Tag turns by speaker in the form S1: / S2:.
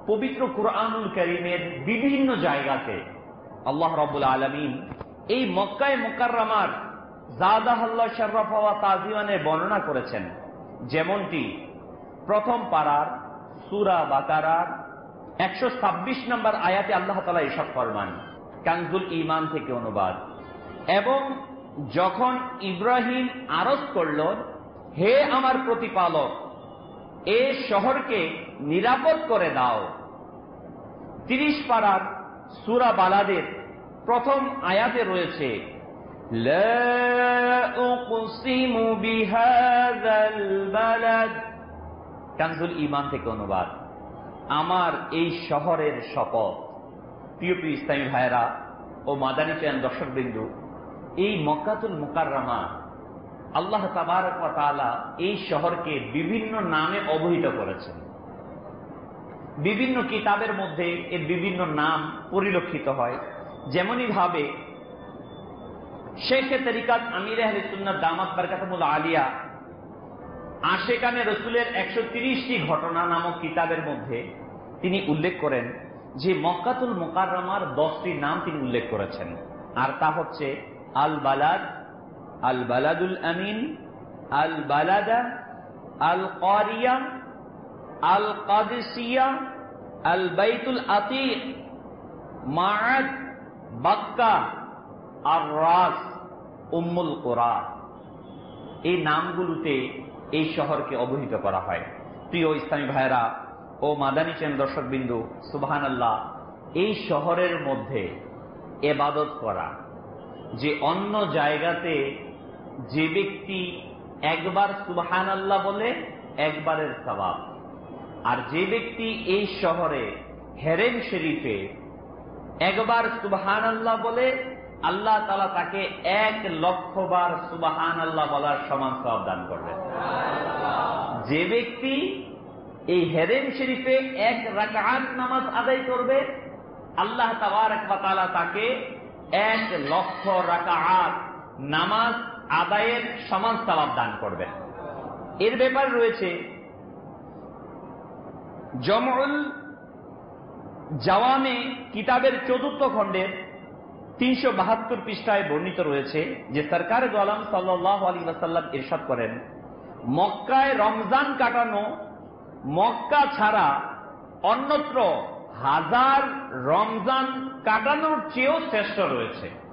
S1: পবিত্র কুরআনুল কারীমের বিভিন্ন জায়গাতে আল্লাহ রাব্বুল আলামিন এই মক্কায়ে মুকাররমার জাদাহাল্লাহু শাররাফা ওয়া তাযিমানে বর্ণনা করেছেন। যেমনটি প্রথম পারার সূরা বাকারার 126 নম্বর আয়াতে আল্লাহ তাআলা ইরশাদ ফরমান, কানজুল ঈমান থেকে অনুবাদ, এবং যখন ইব্রাহিম আরজ করল, হে আমার প্রতিপালক, এ শহরকে নিরাপদ করে দাও। 30 পারার সূরা বালাদের প্রথম আয়াতে রয়েছে, লা উকসিমু বিহাযাল বালাদ, কানজুল ঈমান থেকে অনুবাদ, আমার এই শহরের শপথ। প্রিয় প্রিয় ইসলামী ভাইয়েরা ও মাদানী চ্যানেল দর্শকবৃন্দু, এই মক্কাতুল মুকাররমা আল্লাহ তাবারক ওয়া তাআলা এই শহরকে বিভিন্ন নামে অভিহিত করেছেন। বিভিন্ন কিতাবের মধ্যে এর বিভিন্ন নাম পরিলক্ষিত হয়। যেমনি ভাবে শেখ তরিকাত আমির আহলে সুন্নাত দামাত বারকাতুল আলিয়া আশিকানে রাসূলের 130টি ঘটনা নামক কিতাবের মধ্যে তিনি উল্লেখ করেন যে মক্কাতুল মুকাররমার 10টি নাম তিনি উল্লেখ করেছেন। আর তা হচ্ছে আল বালাদ, আল বালাদুল আমিন, আল বালাদা, আল কারিয়া, আল কাদিসিয়া, আল বাইতুল আতিক, মাআদ, বাক্কা, আর রাস, উম্মুল কুরা। এই নামগুলোতে এই শহরকে অবহিত করা হয়। প্রিয় ইসলামী ভাইরা ও মাদানী চ্যানেল দর্শকবিন্দু, সুবহানাল্লাহ, এই শহরের মধ্যে ইবাদত করা, যে অন্য জায়গাতে যে ব্যক্তি একবার সুবহানাল্লাহ বলে একবারের সওয়াব, আর যে ব্যক্তি এই শহরে হেরেম শরীফে একবার সুবহানাল্লাহ বলে আল্লাহ তাআলা তাকে 1,00,000 বার সুবহানাল্লাহ বলার সমান সওয়াব দান করবেন। যে ব্যক্তি এই হেরেম শরীফে 1 রাকাত নামাজ আদায় করবে, আল্লাহ তাবারক ওয়া তাআলা তাকে 1,00,000 রাকাত নামাজ আদায়ের সমান সওয়াব দান করবেন। এর ব্যাপারে রয়েছে জামউল জাওয়ামে কিতাবের 4th খণ্ডের 372 পৃষ্ঠায় বর্ণিত রয়েছে যে সরকার দো আলম সাল্লাল্লাহু আলাইহি ওয়াসাল্লাম ইরশাদ করেন, মক্কায় রমজান কাটানো মক্কা ছাড়া অন্যত্র 1000 রমজান কাটানোর চেয়েও শ্রেষ্ঠ রয়েছে।